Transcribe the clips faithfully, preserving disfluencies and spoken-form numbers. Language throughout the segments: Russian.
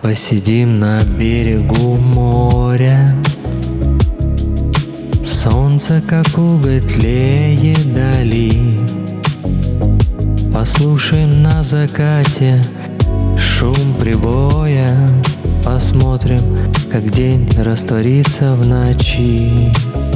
Посидим на берегу моря, солнце как уголь тлеет дали. Послушаем на закате шум прибоя, посмотрим, как день растворится в ночи.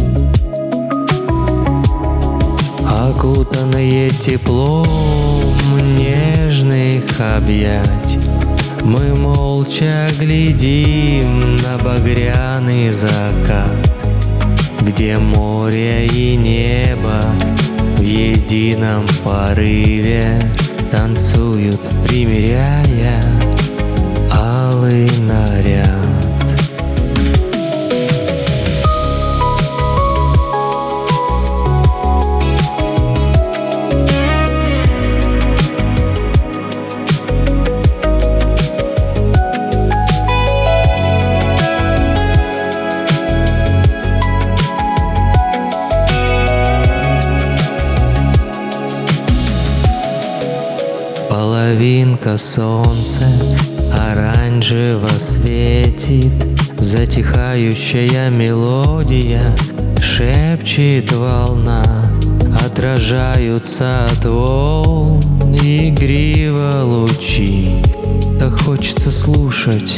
Окутанные теплом нежных объятий, мы молча глядим на багряный закат, где море и небо в едином порыве танцуют, примеряя алый наряд. Половинка солнца оранжево светит, затихающая мелодия шепчет волна. Отражаются от волн игриво лучи, так хочется слушать,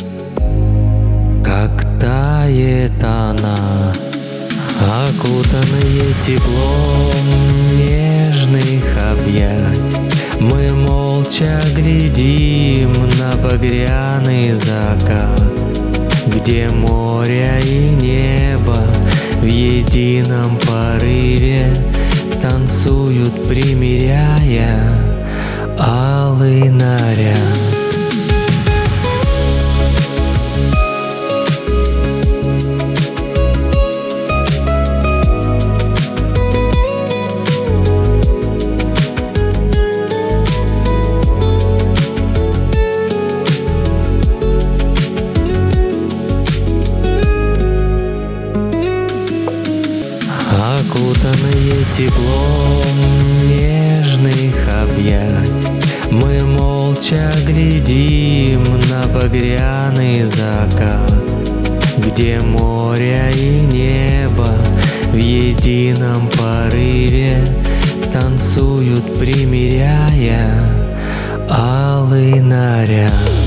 как тает она. Окутанные теплом нежных объятий, мы молча глядим на багряный закат, где море и небо в едином порыве танцуют, примеряя алый наряд. Окутанные теплом нежных объятий, мы молча глядим на багряный закат, где море и небо в едином порыве танцуют, примеряя алый наряд.